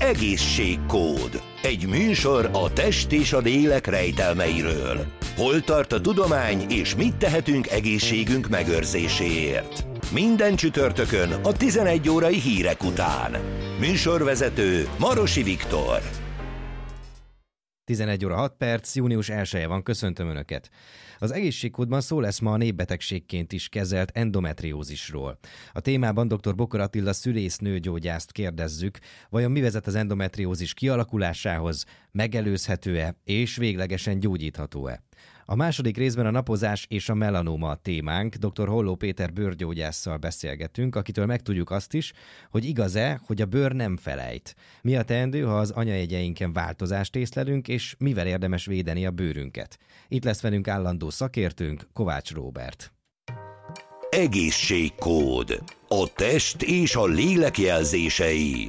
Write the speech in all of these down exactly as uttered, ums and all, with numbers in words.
Egészségkód. Egy műsor a test és a lélek rejtelmeiről. Hol tart a tudomány, és mit tehetünk egészségünk megőrzéséért? Minden csütörtökön a tizenegy órai hírek után. Műsorvezető Marosi Viktor. tizenegy óra hat perc, június elseje van, köszöntöm Önöket. Az egészségkódban szó lesz ma a népbetegségként is kezelt endometriózisról. A témában dr. Bokor Attila szülésznőgyógyászt kérdezzük, vajon mi vezet az endometriózis kialakulásához, megelőzhető-e és véglegesen gyógyítható-e? A második részben a napozás és a melanóma a témánk. dr. Holló Péter bőrgyógyásszal beszélgetünk, akitől megtudjuk azt is, hogy igaz-e, hogy a bőr nem felejt. Mi a teendő, ha az anyajegyeinken változást észlelünk, és mivel érdemes védeni a bőrünket? Itt lesz velünk állandó szakértőnk, Kovács Róbert. Egészségkód. A test és a lélek jelzései.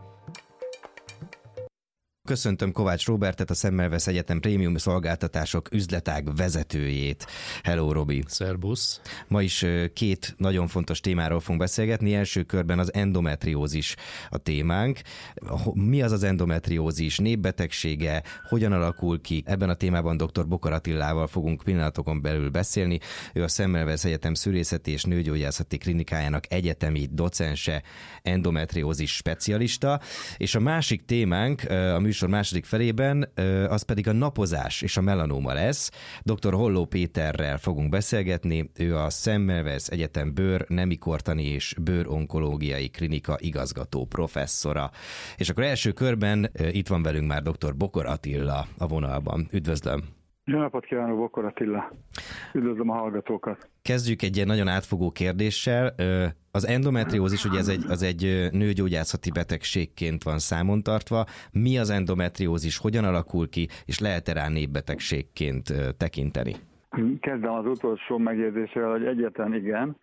Köszöntöm Kovács Róbertet, a Semmelweis Egyetem Prémium Szolgáltatások üzletág vezetőjét. Hello, Robi! Szerbusz! Ma is két nagyon fontos témáról fogunk beszélgetni. Első körben az endometriózis a témánk. Mi az az endometriózis? Népbetegsége? Hogyan alakul ki? Ebben a témában dr. Bokor Attilával fogunk pillanatokon belül beszélni. Ő a Semmelweis Egyetem szülészeti és nőgyógyászati klinikájának egyetemi docense, endometriózis specialista. És a másik témánk, a műsor második felében, az pedig a napozás és a melanóma lesz. dr. Holló Péterrel fogunk beszélgetni, ő a Semmelweis Egyetem bőr, nemikortani és bőronkológiai klinika igazgató professzora. És akkor első körben itt van velünk már dr. Bokor Attila a vonalban. Üdvözlöm! Jó napot kívánok, Bokor Attila! Üdvözlöm a hallgatókat! Kezdjük egy ilyen nagyon átfogó kérdéssel. Az endometriózis ugye ez egy, az egy nőgyógyászati betegségként van számon tartva. Mi az endometriózis, hogyan alakul ki, és lehet-e rá népbetegségként tekinteni? Kezdem az utolsó megjegyzéssel, hogy egyetlen igen.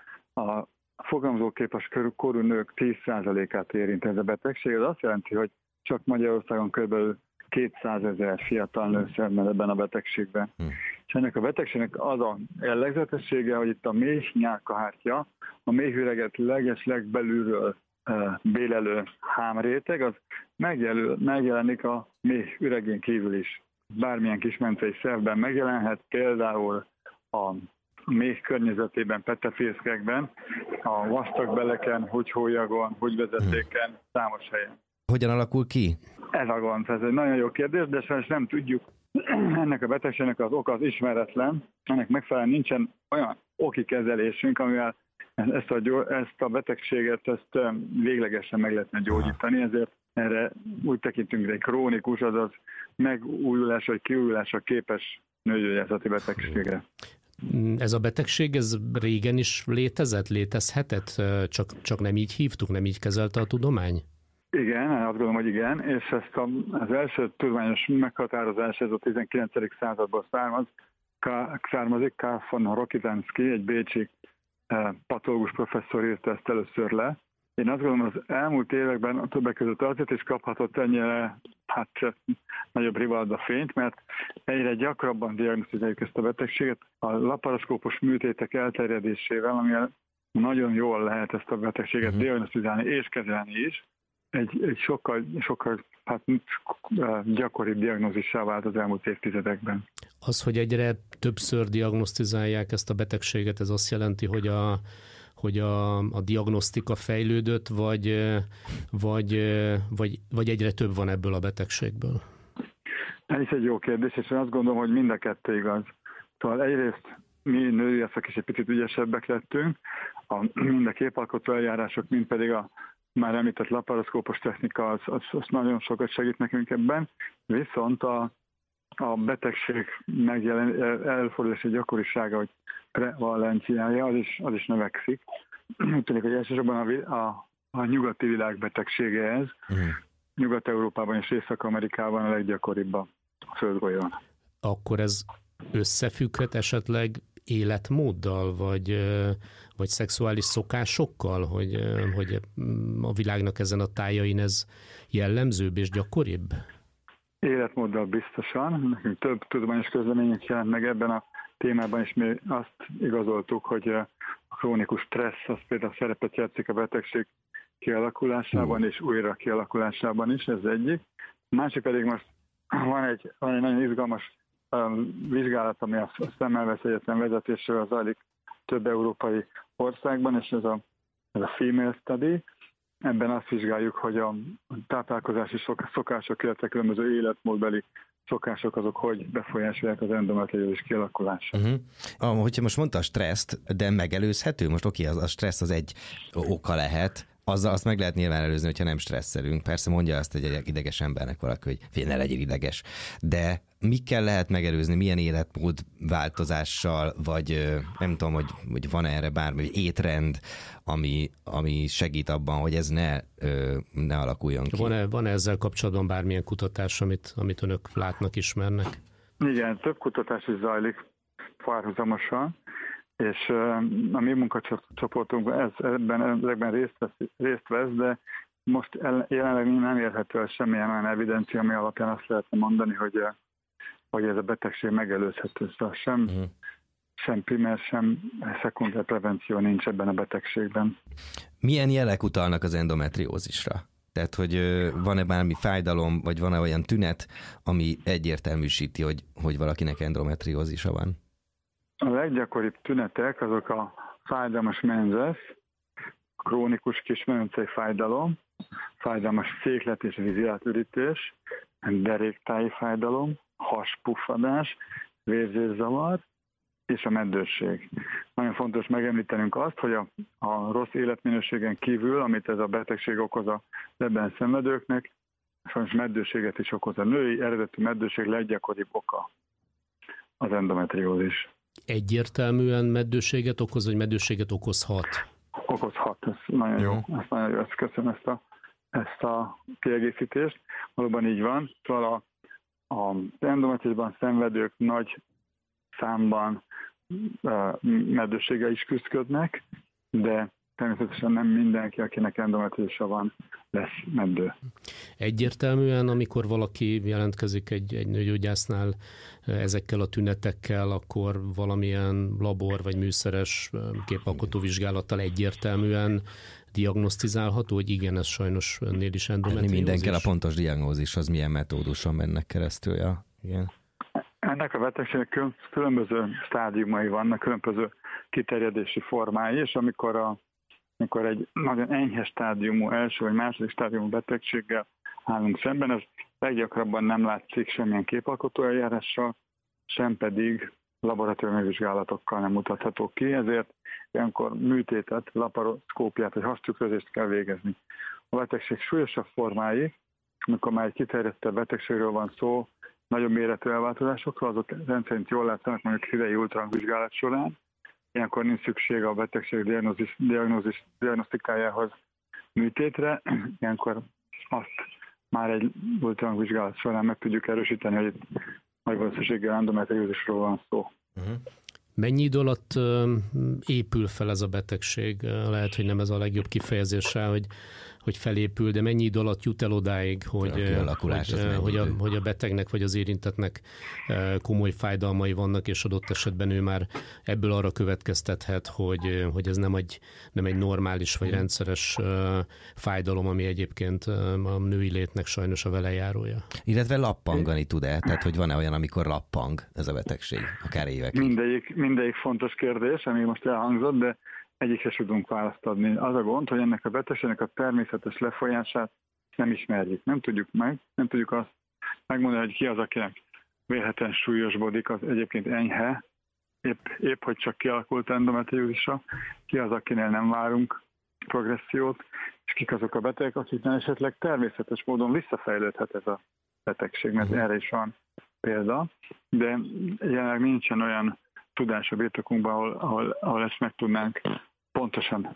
A fogamzóképes korú nők tíz százalékát érint ez a betegség. Ez azt jelenti, hogy csak Magyarországon kb. kétszázezer fiatal nő szenved ebben a betegségben. Hm. És ennek a betegségnek az a jellegzetessége, hogy itt a méh nyálkahártya, a méhüreget leges legbelülről e, bélelő hámréteg, az megjelöl, megjelenik a méh üregén kívül is. Bármilyen kismencei szervben megjelenhet, például a méh környezetében, petefészkekben, a vastag beleken, húgyhólyagon, húgyvezetéken, számos helyen. Hogyan alakul ki? Ez a gond, ez egy nagyon jó kérdés, de sajnos nem tudjuk. Ennek a betegségnek az oka az ismeretlen, ennek megfelelően nincsen olyan oki kezelésünk, amivel ezt a, ezt a betegséget ezt véglegesen meg lehetne gyógyítani, ezért erre úgy tekintünk, hogy egy krónikus, azaz megújulásra vagy kiújulásra képes nőgyógyászati betegségre. Ez a betegség, ez régen is létezett, létezhetett, csak, csak nem így hívtuk, nem így kezelte a tudomány? Igen, azt gondolom, hogy igen, és ezt a, az első tudományos meghatározás, ez a tizenkilencedik századból származ, származik, Karl von Rokitansky, egy bécsi eh, patológus professzor írta ezt először le. Én azt gondolom, az elmúlt években a többek között azért is kaphatott ennyire hát, nagyobb rivalda fényt, mert egyre gyakrabban diagnosztizáljuk ezt a betegséget a laparoszkópos műtétek elterjedésével, amivel nagyon jól lehet ezt a betegséget uh-huh. diagnosztizálni és kezelni is. Egy, egy sokkal, sokkal hát, gyakoribb diagnózissá vált az elmúlt évtizedekben. Az, hogy egyre többször diagnosztizálják ezt a betegséget, ez azt jelenti, hogy a, hogy a, a diagnosztika fejlődött, vagy, vagy, vagy, vagy egyre több van ebből a betegségből? Ez is egy jó kérdés, és én azt gondolom, hogy mind a kettő igaz. Szóval egyrészt mi nőgyógyászok is egy picit ügyesebbek lettünk, a, mind a képalkotó eljárások, mind pedig a már említett laparoszkópos technika, az, az, az nagyon sokat segít nekünk ebben, viszont a, a betegség megjelen, előfordulási gyakorisága, hogy prevalenciája, az is, az is növekszik. Úgy tűnik, hogy elsősorban a, a, a nyugati világ betegsége ez. Mm. Nyugat-Európában és Észak-Amerikában a leggyakoribb a földgolyón. Akkor ez összefügghet esetleg életmóddal, vagy, vagy szexuális szokásokkal, hogy, hogy a világnak ezen a tájain ez jellemzőbb és gyakoribb? Életmóddal biztosan. Nekünk több tudományos közlemények jelent meg ebben a témában, és mi azt igazoltuk, hogy a krónikus stressz az például szerepet játszik a betegség kialakulásában és újra kialakulásában is, ez egyik. Másik pedig most van egy, van egy nagyon izgalmas um, vizsgálat, ami a Szemmelweis Egyetem vezetésével zajlik több európai országban, és ez a, ez a Female Study. Ebben azt vizsgáljuk, hogy a táplálkozási szokások, illetve különböző életmódbeli szokások azok hogy befolyásolják az endometriózis kialakulását. Uh-huh. Ah, hogyha most mondta a stresszt, de megelőzhető? Most oké, az, a stressz az egy oka lehet, azzal azt meg lehet nyilván előzni, hogyha nem stresszelünk. Persze mondja azt egy ideges embernek valaki, hogy fél, ne legyél ideges. De mikkel lehet megelőzni, milyen életmód változással, vagy nem tudom, hogy, hogy van erre bármi étrend, ami, ami segít abban, hogy ez ne, ne alakuljon ki. Van-e, van-e ezzel kapcsolatban bármilyen kutatás, amit, amit önök látnak, ismernek? Igen, több kutatás is zajlik párhuzamosan, és a mi munkacsoportunk ez, ebben, ezekben részt vesz, részt vesz, de most jelenleg nem érhető el semmilyen olyan evidencia, ami alapján azt lehetne mondani, hogy, hogy ez a betegség megelőzhető. Szóval sem, uh-huh. sem primer, sem szekunder prevenció nincs ebben a betegségben. Milyen jelek utalnak az endometriózisra? Tehát, hogy van-e bármi fájdalom, vagy van-e olyan tünet, ami egyértelműsíti, hogy, hogy valakinek endometriózisa van? A leggyakoribb tünetek azok a fájdalmas menzes, krónikus kismedencei fájdalom, fájdalmas széklet és vízilátürítés, deréktáji fájdalom, haspuffadás, vérzészavar és a meddőség. Nagyon fontos megemlítenünk azt, hogy a, a rossz életminőségen kívül, amit ez a betegség okoz a ebben szenvedőknek, sajnos meddőséget is okoz. A női eredetű meddőség leggyakoribb oka az endometriózis. Egyértelműen meddőséget okoz, vagy meddőséget okozhat? Okozhat, ez nagyon jó. Ezt nagyon jó, ezt köszönöm ezt a, ezt a kiegészítést. Valóban így van. Szóval a, a endometriózisban szenvedők nagy számban uh, meddőséggel is küzdködnek, de természetesen nem mindenki, akinek endometriózisa van, lesz meddő. Egyértelműen, amikor valaki jelentkezik egy, egy nőgyógyásznál ezekkel a tünetekkel, akkor valamilyen labor vagy műszeres képalkotó vizsgálattal egyértelműen diagnosztizálható, hogy igen, ez sajnos önnél is endometriózis. Minden kell a pontos diagnózishoz, milyen metóduson mennek keresztül. Ja. Igen. Ennek a betegségnek különböző stádiumai vannak, különböző kiterjedési formái, és amikor a amikor egy nagyon enyhe stádiumú, első vagy második stádiumú betegséggel állunk szemben, ez leggyakrabban nem látszik semmilyen képalkotó eljárással, sem pedig laboratóriumi vizsgálatokkal nem mutatható ki, ezért ilyenkor műtétet, laparoszkópiát vagy hastükrözést kell végezni. A betegség súlyosabb formái, amikor már egy kiterjedtebb betegségről van szó, nagyobb méretű elváltozásokról, azok rendszerint jól látszanak mondjuk idei ultrahangvizsgálat során. Ilyenkor nincs szükség a betegség diagnózis, diagnózis, diagnosztikájához műtétre, ilyenkor azt már egy ultrahangvizsgálat során meg tudjuk erősíteni, hogy itt nagy valószínűséggel endometriózisról van szó. Uh-huh. Mennyi idő alatt épül fel ez a betegség? Lehet, hogy nem ez a legjobb kifejezése, hogy, hogy felépül, de mennyi idő alatt jut el odáig, hogy, hogy, hogy, a, hogy a betegnek vagy az érintetnek komoly fájdalmai vannak, és adott esetben ő már ebből arra következtethet, hogy, hogy ez nem egy, nem egy normális vagy rendszeres fájdalom, ami egyébként a női létnek sajnos a velejárója. Illetve lappangani tud-e? Tehát, hogy van-e olyan, amikor lappang ez a betegség, akár évekig? Mindegyik, mindegyik fontos kérdés, ami most elhangzott, de egyikre tudunk választ adni. Az a gond, hogy ennek a betegségnek a természetes lefolyását nem ismerjük. Nem tudjuk meg, nem tudjuk azt megmondani, hogy ki az, akinek vélhetően súlyosbodik, az egyébként enyhe, épp, épp hogy csak kialakult endometriózisa, ki az, akinél nem várunk progressziót, és kik azok a betegek, akiknél esetleg természetes módon visszafejlődhet ez a betegség, mert erre is van példa, de jelenleg nincsen olyan tudás a birtokunkban, ahol, ahol, ahol ezt meg tudnánk pontosan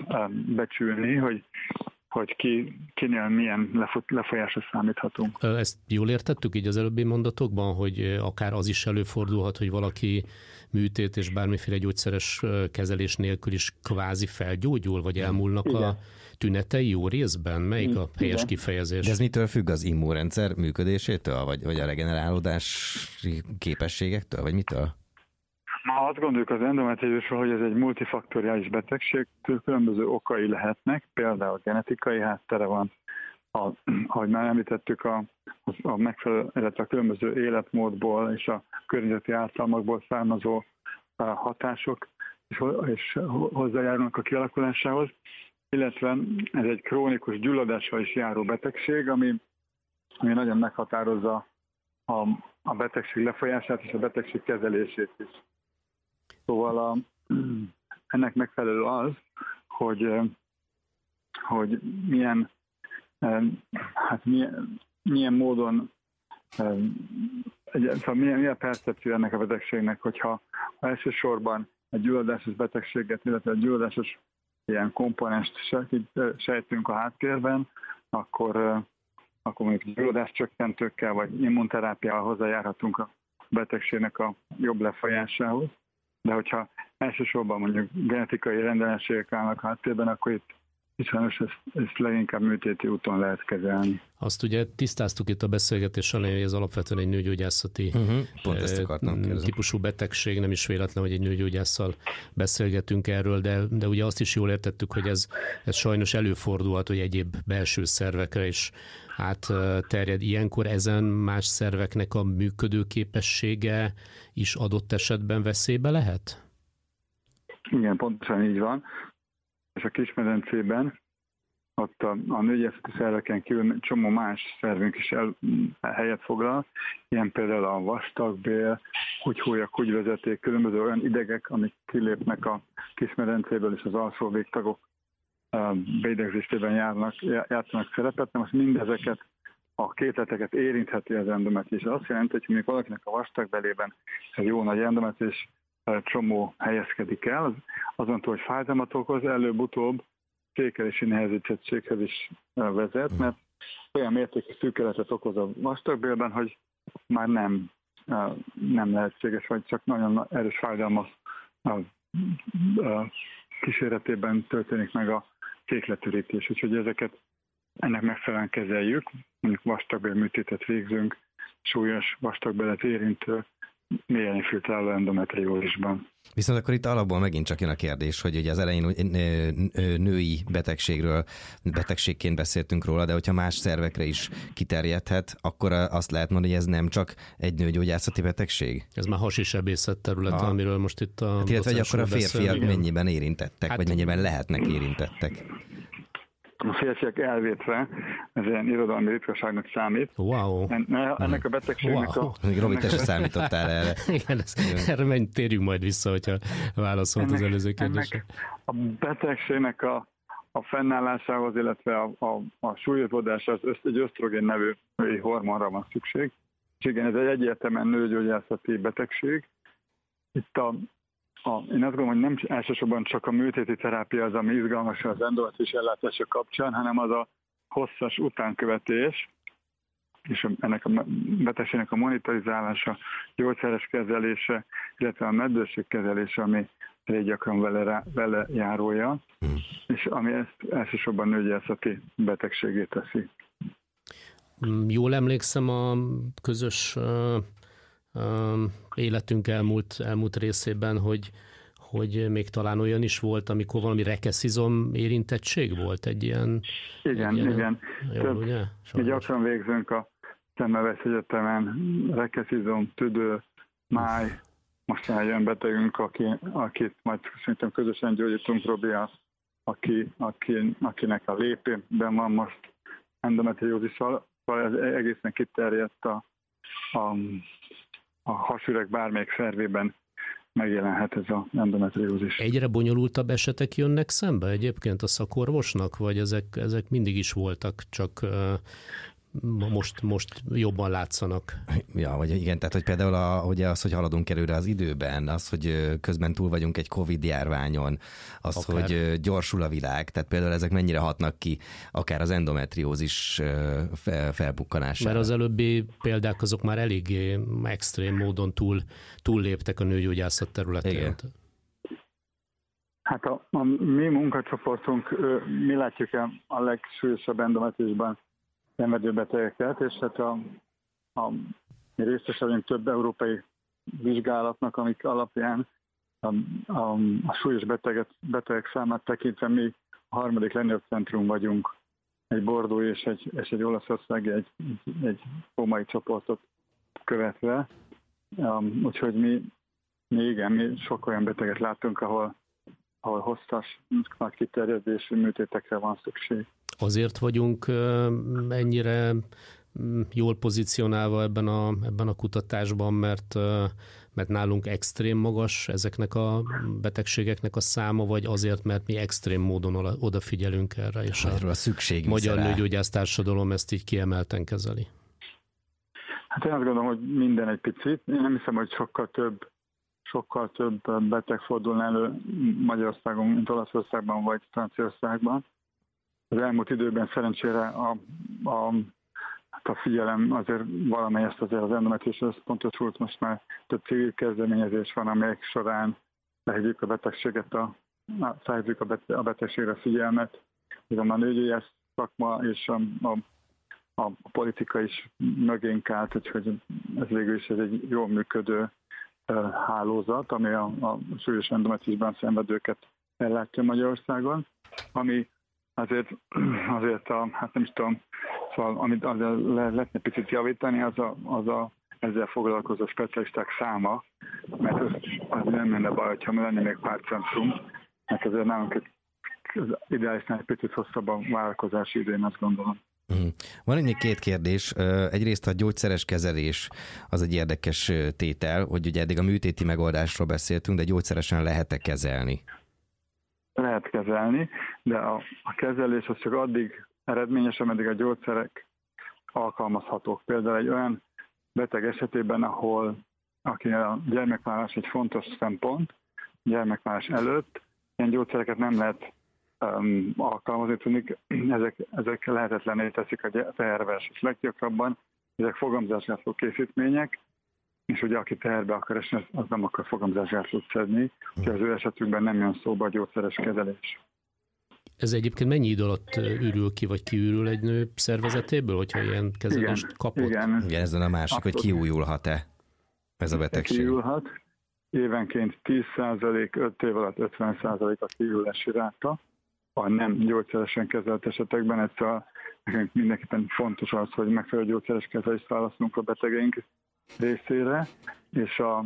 becsülni, hogy, hogy ki, kinél milyen lefolyásra számíthatunk. Ezt jól értettük így az előbbi mondatokban, hogy akár az is előfordulhat, hogy valaki műtét és bármiféle gyógyszeres kezelés nélkül is kvázi felgyógyul, vagy elmúlnak igen. a tünetei jó részben? Melyik a helyes igen. kifejezés? De ez mitől függ, az immunrendszer működésétől, vagy, vagy a regenerálódási képességektől, vagy mitől? azt gondoljuk az endometriózisról, hogy ez egy multifaktoriális betegség, különböző okai lehetnek, például genetikai háttere van, a, ahogy már említettük, a, a megfelelő, illetve a különböző életmódból és a környezeti ártalmakból származó hatások és, és hozzájárulnak a kialakulásához, illetve ez egy krónikus gyulladással is járó betegség, ami, ami nagyon meghatározza a, a betegség lefolyását és a betegség kezelését is. Szóval a, ennek megfelelő az, hogy, hogy milyen, hát milyen, milyen módon, szóval milyen, milyen percepció ennek a betegségnek, hogyha elsősorban a gyulladásos betegséget, illetve a gyulladásos ilyen komponenst sejtünk a háttérben, akkor, akkor mondjuk gyulladás csökkentőkkel vagy immunterápiával hozzájárhatunk a betegségnek a jobb lefolyásához. De hogyha elsősorban mondjuk genetikai rendellenségek állnak a háttérben, akkor itt sajnos ezt, ezt leginkább műtéti úton lehet kezelni. Azt ugye tisztáztuk itt a beszélgetés elején, hogy ez alapvetően egy nőgyógyászati uh-huh. Pont ezt akartam típusú betegség, nem is véletlen, hogy egy nőgyógyásszal beszélgetünk erről, de, de ugye azt is jól értettük, hogy ez, ez sajnos előfordulhat, hogy egyéb belső szervekre is átterjed. Ilyenkor ezen más szerveknek a működőképessége is adott esetben veszélybe lehet? Igen, pontosan így van. És a kismedencében ott a, a nőgyógyászati szerveken kívül csomó más szervünk is el, helyet foglal, ilyen például a vastagbél, húgyhólyak, húgyvezeték, különböző olyan idegek, amik kilépnek a kismedencéből, és az alsó végtagok beidegzésében járnak, játszanak szerepet, de most mindezeket a képleteket érintheti az endometriózis. Ez azt jelenti, hogy mondjuk valakinek a vastagbelében egy jó nagy endometriózis csomó helyezkedik el, azon túl, hogy fájdalmat okoz, előbb-utóbb fékelési nehezítettséghez is vezet, mert olyan mértékű szűkületet okoz a vastagbélben, hogy már nem, nem lehetséges, vagy csak nagyon erős fájdalma kíséretében történik meg a fékletürítés. Úgyhogy ezeket ennek megfelelően kezeljük, mondjuk vastagbél műtétet végzünk, súlyos vastagbelet érintő, mélyen infiltráló endometriózisban. Viszont akkor itt alapból megint csak jön a kérdés, hogy ugye az elején női betegségről, betegségként beszéltünk róla, de hogyha más szervekre is kiterjedhet, akkor azt lehet mondani, hogy ez nem csak egy nőgyógyászati betegség? Ez már hasisebészet terület, ah. amiről most itt a... Hát illetve, hogy akkor a férfiak mennyiben érintettek, hát, vagy mennyiben lehetnek érintettek? A férfiak elvétve, ez ilyen irodalmi ritkaságnak számít. Wow. Ennek a betegségnek wow. a... Még Robi, te se számítottál erre. Igen, ez, erre menj, térjünk majd vissza, hogyha válaszolt az előző kérdésre. A betegségnek a, a fennállásához, illetve a, a, a súlyosbodásához egy ösztrogén nevű női hormonra van szükség. És igen, ez egy egyértelműen nőgyógyászati betegség. Itt a A, én azt gondolom, hogy nem elsősorban csak a műtéti terápia az, ami izgalmas az endometriózis ellátása kapcsán, hanem az a hosszas utánkövetés, és ennek a betegségnek a monitorizálása, gyógyszeres kezelése, illetve a meddőség kezelése, ami elég gyakran vele, rá, vele járója, mm. és ami ezt elsősorban nőgyógyászati betegségé teszi. Jól emlékszem a közös uh, uh, életünk elmúlt, elmúlt részében, hogy hogy még talán olyan is volt, amikor valami rekeszizom érintettség volt, egy ilyen... Igen, egy ilyen, igen. Jó, Több, ugye? mi gyakran végzünk a Szemmelweis Egyetemen, rekeszizom, tüdő, máj, most már jön betegünk, aki, akit majd szerintem közösen gyógyítunk, Robi, aki, aki, akinek a lépében van most endometriózissal, ez egészen kiterjedt a, a, a hasüreg bármelyik szervében megjelenhet ez az endometriózis. Egyre bonyolultabb esetek jönnek szembe egyébként a szakorvosnak, vagy ezek, ezek mindig is voltak, csak uh, most, most jobban látszanak? Ja, vagy igen, tehát hogy például a, ugye az, hogy haladunk előre az időben, az, hogy közben túl vagyunk egy Covid járványon, az, akár. hogy gyorsul a világ, tehát például ezek mennyire hatnak ki akár az endometriózis fel, felbukkanására. Mert az előbbi példák azok már eléggé extrém módon túl, túlléptek a nőgyógyászat területén. Igen. Hát a, a mi munkacsoportunk, mi látjuk a legsúlyosabb endometriózisban szenvedő betegeket, és hát a, a, mi részesülünk több európai vizsgálatnak, amik alapján a, a, a súlyos beteget, betegek számát tekintve mi a harmadik legnagyobb centrum vagyunk, egy bordói és egy, és egy olaszországi, egy, egy, egy római csoportot követve. Um, úgyhogy mi, mi igen, mi sok olyan beteget látunk, ahol, ahol hosszas, nagy kiterjedésű műtétekre van szükség. Azért vagyunk ennyire jól pozícionálva ebben a, ebben a kutatásban, mert, mert nálunk extrém magas ezeknek a betegségeknek a száma, vagy azért, mert mi extrém módon odafigyelünk erre, és a, a szükség Magyar Nőgyógyász Társadalom ezt így kiemelten kezeli. Hát én azt gondolom, hogy minden egy picit. Én nem hiszem, hogy sokkal több, sokkal több beteg fordul elő Magyarországon, mint Olaszországban vagy Franciaországban. Az elmúlt időben szerencsére a, a, a figyelem azért valamelyest azért az endometriózisra összpontosult, most már több civil kezdeményezés van, amelyek során lehívjuk a betegséget, a, felhívjuk a, bete, a betegségre figyelmet. Ez a nőgyógyász szakma és a, a, a politika is mögénk állt, úgyhogy ez végül is ez egy jól működő uh, hálózat, ami a, a súlyos endometriózisban szenvedőket ellátja Magyarországon, ami azért, azért a, hát nem is tudom, szóval amit azért le, lehetne picit javítani, az a, az a ezzel foglalkozó specialisták száma, mert az, az nem lenne baj, hogyha lenne még pár centrum, mert azért nálunk egy, az ideálisnál egy picit hosszabb a várakozási idő, én azt gondolom. Mm. Van még két kérdés. Egyrészt a gyógyszeres kezelés az egy érdekes tétel, hogy ugye eddig a műtéti megoldásról beszéltünk, de gyógyszeresen lehet-e kezelni? Lehet kezelni, de a, a kezelés az csak addig eredményes, ameddig a gyógyszerek alkalmazhatók. Például egy olyan beteg esetében, ahol akinek a gyermekvállalás egy fontos szempont, gyermekvállalás előtt, ilyen gyógyszereket nem lehet um, alkalmazni, tudni, ezek, ezek lehetetlenné teszik a teherbeesést leggyakrabban, ezek fogamzásgátló készítmények, és ugye aki teherbe akar esni, az nem akar fogamzásgátlót szedni, úgyhogy az ő esetükben nem jön szóba a gyógyszeres kezelés. Ez egyébként mennyi idő alatt ürül ki, vagy kiürül egy nő szervezetéből, hogyha ilyen kezelést igen, kapott? Igen, igen, ez a másik, abszolút. Hogy kiújulhat-e ez a betegség? Kiújulhat. Évenként tíz százalék, öt év alatt ötven százalék a kiújulási ráta. A nem gyógyszeresen kezelt esetekben ez a, nekünk mindenképpen fontos az, hogy megfelelő gyógyszeres kezelést választunk a betegeink részére, és, a,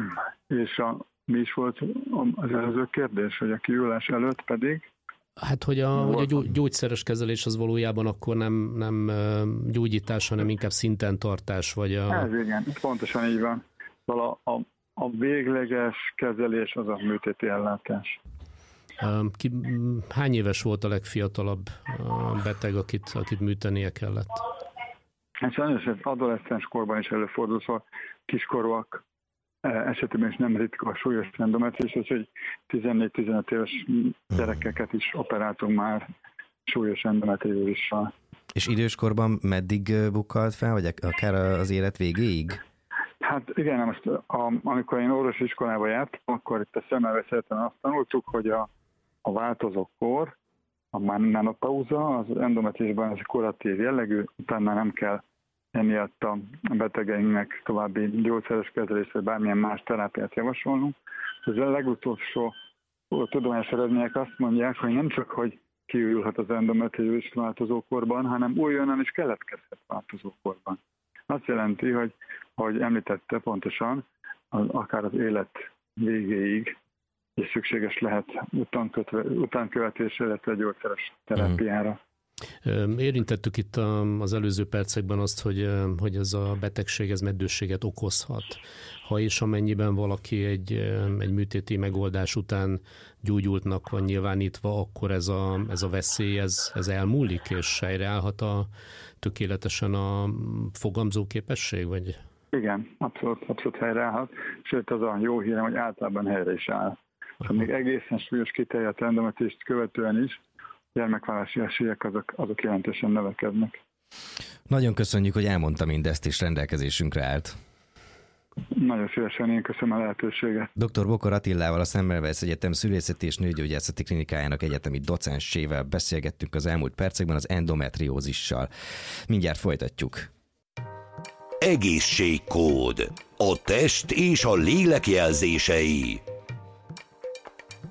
és a, mi is volt az előző kérdés, hogy a kiújulás előtt pedig Hát, hogy a, hogy a gyógyszeres kezelés az valójában akkor nem, nem gyógyítás, hanem inkább szinten tartás, vagy a... Ez igen, pontosan így van. Szóval a, a, a végleges kezelés az a műtéti ellátás. Ki, hány éves volt a legfiatalabb beteg, akit, akit műtenie kellett? Hát sajnos ez adoleszcens korban is előfordul, szóval kiskorúak esetében is nem ritka a súlyos endometriózis, hogy tizennégy-tizenöt éves gyerekeket is operáltunk már súlyos endometriózissal. És időskorban meddig bukkalt fel, vagy akár az élet végéig? Hát igen, most a, amikor én orvosi iskolába jártam, akkor itt a szemmelveszélyten azt tanultuk, hogy a, a változó kor, a menopauza, az endometriózisban ez kuratív jellegű, utána nem kell emiatt a betegeinknek további gyógyszeres kezelést, vagy bármilyen más terápiát javasolnunk. Ez a legutolsó tudományos eredmények azt mondják, hogy nem csak, hogy kiújulhat az endometriózis változókorban, hanem újonnan is keletkezhet változókorban. Azt jelenti, hogy, ahogy említette pontosan, az, akár az élet végéig is szükséges lehet utánkövetésre, illetve gyógyszeres terápiára. Érintettük itt az előző percekben azt, hogy, hogy ez a betegség, ez meddősséget okozhat. Ha és amennyiben valaki egy, egy műtéti megoldás után gyógyultnak van nyilvánítva, akkor ez a, ez a veszély, ez, ez elmúlik, és helyreállhat a, tökéletesen a fogamzó képesség? Vagy? Igen, abszolút, abszolút helyreállhat. Sőt, az a jó hírem, hogy általában helyre is áll. Ha még egészen súlyos kiterjedt endometriózist követően is, gyermekvállalási esélyek azok, azok jelentősen növekednek. Nagyon köszönjük, hogy elmondta mindezt, és rendelkezésünkre állt. Nagyon szívesen, én köszönöm a lehetőséget. doktor Bokor Attilával, a Semmelweis Egyetem Szülészeti és Nőgyógyászati Klinikájának egyetemi docensével beszélgettünk az elmúlt percekben az endometriózissal. Mindjárt folytatjuk. Egészségkód. A test és a lélek jelzései.